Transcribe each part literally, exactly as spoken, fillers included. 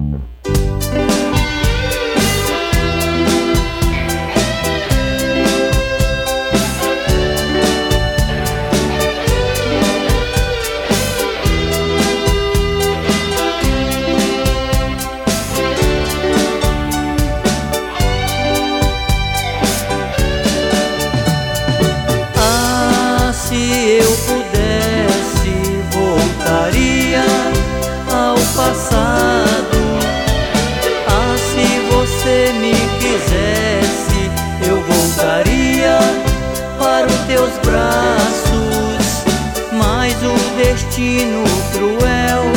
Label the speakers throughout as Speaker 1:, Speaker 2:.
Speaker 1: Se eu pudesse, voltaria ao passado. Ah, se você me quisesse, eu voltaria para os teus braços. Mas o destino cruel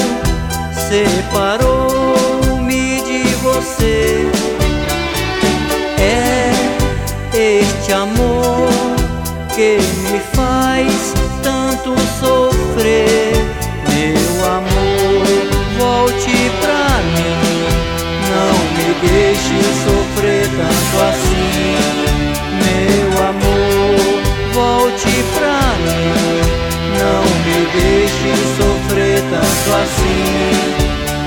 Speaker 1: separou-me de você. É este amor que me faz tanto sofrer. Meu amor, volte pra mim, não me deixe sofrer tanto assim. Meu amor, volte pra mim, não me deixe sofrer tanto assim.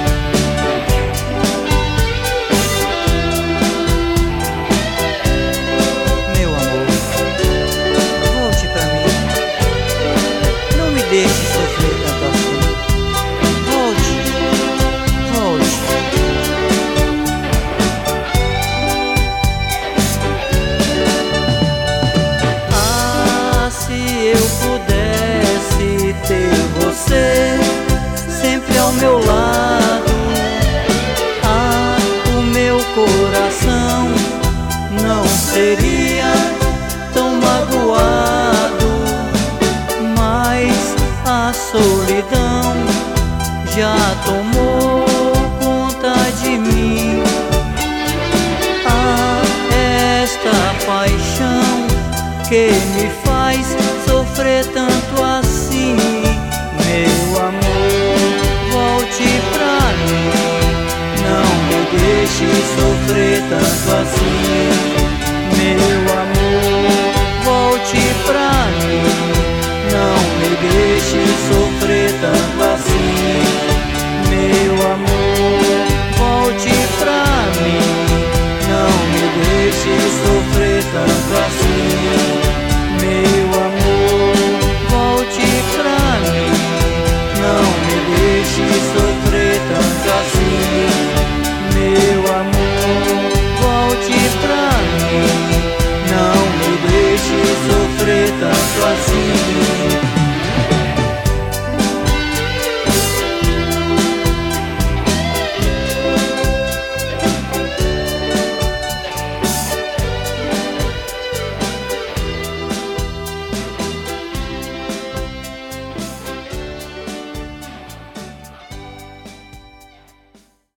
Speaker 1: Deixe sofrer tanto assim. Volte, volte. Ah, se eu pudesse ter você sempre ao meu lado. Ah, o meu coração não seria tão magoado. A solidão já tomou conta de mim. Ah, esta paixão que me faz sofrer tanto assim. Meu amor, volte pra mim, não me deixe sofrer tanto assim.